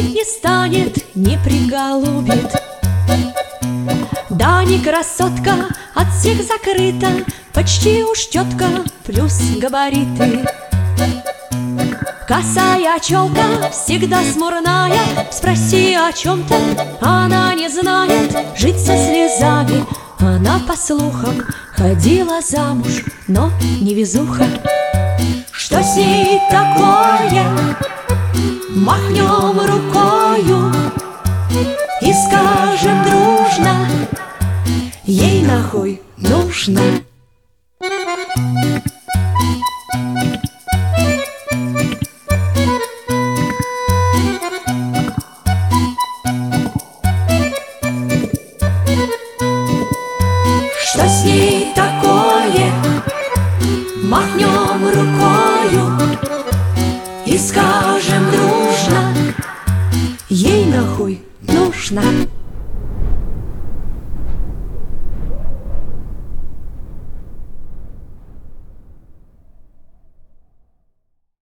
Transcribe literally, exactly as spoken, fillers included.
Любить не станет, не приголубит. Да не красотка, от всех закрыта, почти уж тетка, плюс габариты. Косая челка, всегда смурная, спроси о чем-то, она не знает. Жить со слезами, она по слухам ходила замуж, но невезуха. Что с ней такое? Махнем рукою и скажем дружно, ей нахуй нужно. Что с ней такое? Махнем рукою и скажем дружно, ей нахуй нужно.